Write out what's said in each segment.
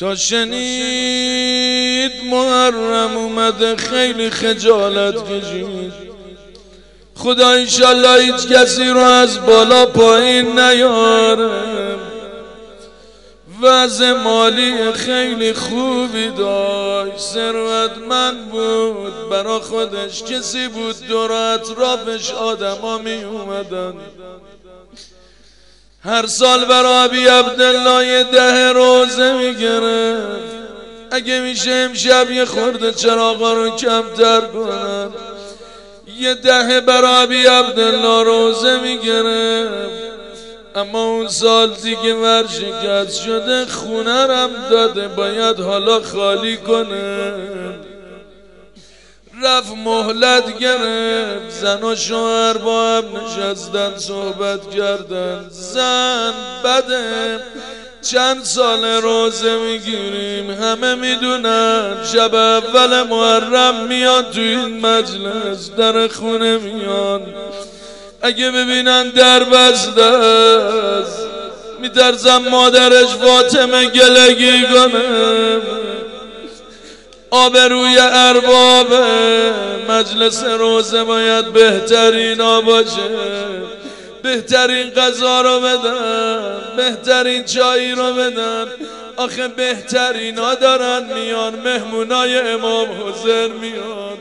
تا شنید محرم اومده خیلی خجالت کشید. خدا انشالله هیچ کسی رو از بالا پایین نیاره. وضع مالی خیلی خوبی داشت، ثروتمند بود، برا خودش کسی بود، دور اطرافش آدما می اومدن. هر سال برا ابی عبدالله یه 10 روزه می گرفت. اگه میشه امشب یه خورده چراغا رو کمتر کنن. یه 10 برا ابی عبدالله روزه می گرفت. اما اون سال دیگه ورشکست شده، خونه رم داده، باید حالا خالی کنه. رفت مهلت گرفت. زن و شوهر با هم نشستن صحبت کردن. زن بده، چند سال روزه میگیریم، همه میدونن شب اول محرم میاد تو این مجلس، در خونه میان. اگه ببینن در بسته است میترسم مادرش فاطمه گلگی کنه. آبروی ارباب مجلس روزه باید بهترین باشه. بهترین غذا رو بدن، بهترین چایی رو بدن. آخه بهترین ها دارن میان، مهمونای امام حسین میان.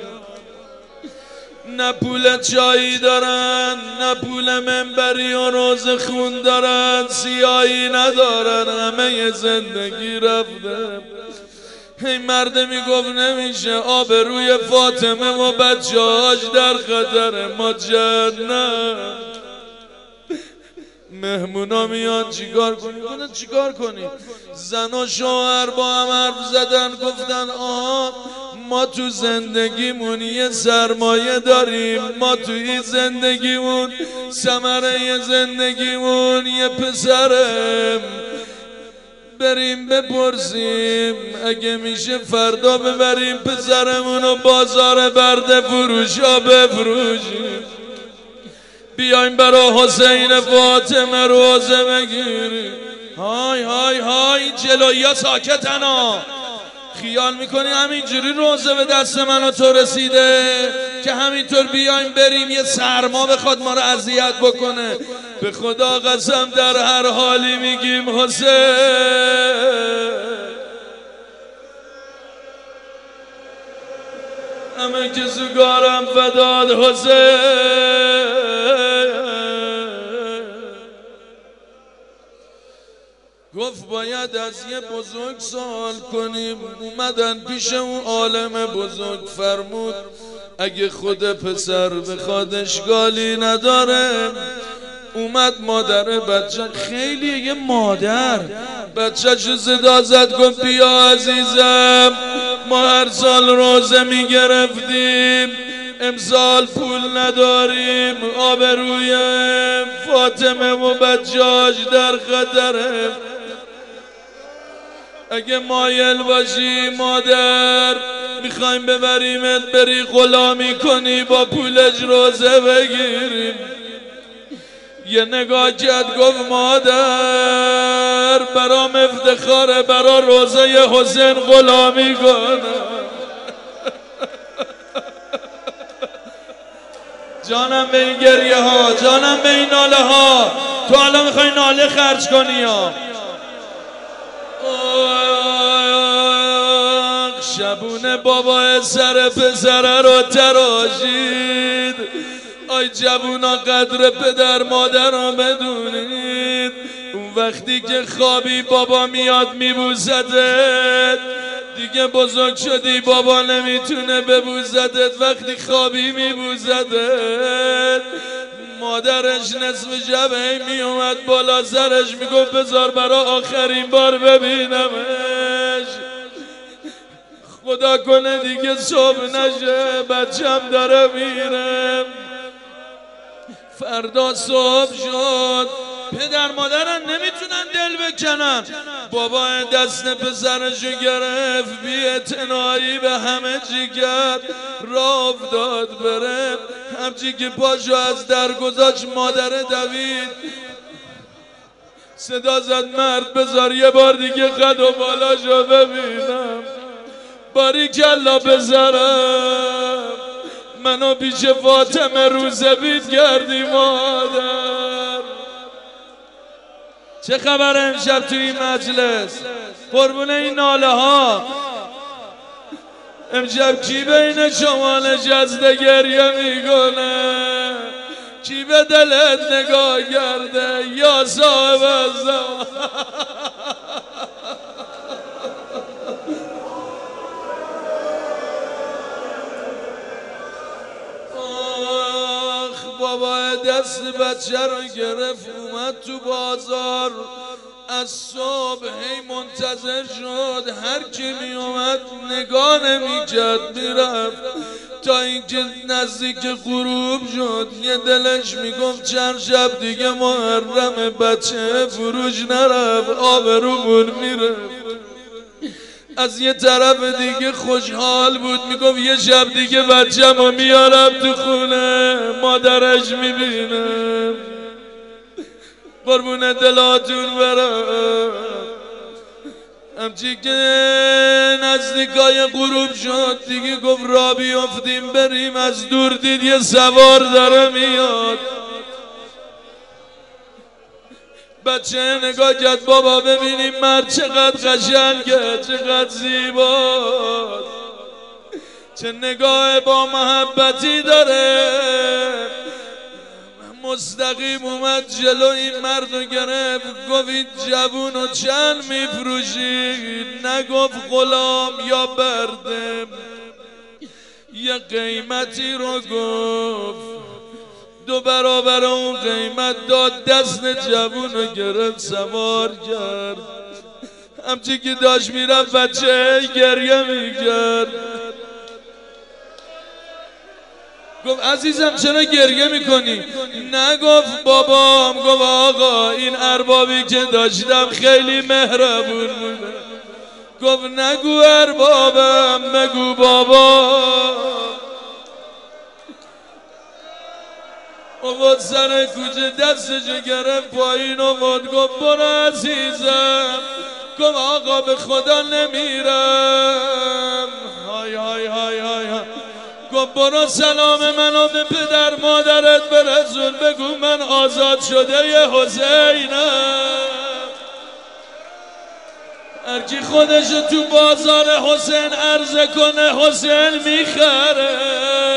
نه پول چایی دارن، نه پول منبری و روزه خون دارن، سیاهی ندارن، همه زندگی رفته. هی مرد میگفت نمیشه، آبروی فاطمه و بچه‌هاش در خطره، ما جهنم. مهمونا میان چیکار کنی؟ گفتن چیکار کنی؟ زن و شوهر با هم حرف زدن، گفتن آها ما تو زندگیمون یه سرمایه داریم، ما تو این زندگیمون ثمره زندگیمون یه پسرم. بریم بپرسیم، اگه میشه فردا ببریم پسرمونو بازار برده فروشا بفروشیم. بیایم برا حسین فاطمه روزه بگیریم. های های های جلویی ها ساکتن ها. خیال میکنی همینجوری روزه به دست من و تو رسیده که همینطور بیایم بریم یه سرما بخواد ما رو اذیت بکنه؟ به خدا قسم در هر حالی میگیم حسین. همه که زگارم فداد حسین. گفت باید از یه بزرگ سوال کنیم. اومدن پیش اون عالم بزرگ، فرمود اگه خود پسر بخواد اشکالی نداره. اومد مادر بچه، خیلی یه مادر بچه‌شو صدا زد، گفت بیا عزیزم، ما هر سال روزه میگرفتیم، امسال پول نداریم، آبروی فاطمه و بچه‌هاش در خطره. اگه مایل باشی مادر، میخوایم ببریمت بری غلامی کنی، با پولش روزه بگیریم. یه نگاه کرد گفت مادر برام افتخاره برا روزه حسین غلامی کنم. جانم به این گریه ها، جانم به این ناله ها. تو حالا میخوای ناله خرج کنی ها؟ شبونه بابا سر پسره رو تراشید. آی جوونا قدر پدر مادر رو بدونید. اون وقتی که خوابی بابا میاد میبوسدت، دیگه بزرگ شدی بابا نمیتونه ببوسدت، وقتی خوابی میبوسدت. مادرش نصف شب میومد بالا سرش میگفت بذار برا آخرین بار ببینمش، خدا کنه دیگه صبح نشه، بچم داره میره. فردا صبح شد، پدر مادرن نمیتونن دل بکنن. بابا دست پسرشو گرفت، بی اعتنایی به همه چی کرد، راه افتاد بره. همچی که پاشو از در گذاشت مادر دوید صدا زد مرد بذار یه بار دیگه قد و بالاشو ببینم. باریکلا بذارم منو پیش فاطمه روزه بید کردی مادر. چه خبر امشب توی این مجلس؟ قربون این ناله ها. امشب کی بین شما نشسته گریه میکنه؟ کی به دلت نگاه کرده یا صاحب الزمان؟ آخ بابا دست بچه رو گرفت اومد تو بازار، از صبح هی منتظر شد هر کی می اومد نگاه نمی کرد میرفت، تا اینکه نزدیک غروب شد یه دلش میگفت چند شب دیگه محرم بچه فروش نرفت آبرومون میره. از یه طرف دیگه خوشحال بود میگفت یه شب دیگه بچه‌مو میارم تو خونه مادرش میبینم. قربون دلاتون برم. همچی که نزدیکای غروب شد دیگه گفت را بیافتیم بریم، از دور دید یه سوار داره میاد. بچه نگاه کرد بابا ببینیم مرد چقدر قشنگه چقدر زیباست، چه نگاه با محبتی داره. مستقیم اومد جلو این مرد رو گرفت گفت این جوون رو چند میفروشی؟ نگفت غلام یا برده، یه قیمتی رو گفت، 2 برابر اون قیمت داد، دست جوون رو گرفت سوار کرد. همچی که داشت میرفت بچه گریه میکرد. گفت عزیزم چرا گریه میکنی؟ نگفت بابام، گفت آقا این اربابی که داشتم خیلی مهربون بوده. گفت نگو اربابم بگو بابا. اومد سر کوچه دستشو گرفت پایین اومد گفت برو عزیزم. گفت آقا به خدا نمیرم. های های های های های. گفت برو سلام منو به پدر مادرت برسون بگو من آزاد شده ی حسینم. هرکی خودشو تو بازار حسین عرضه کنه حسین میخره.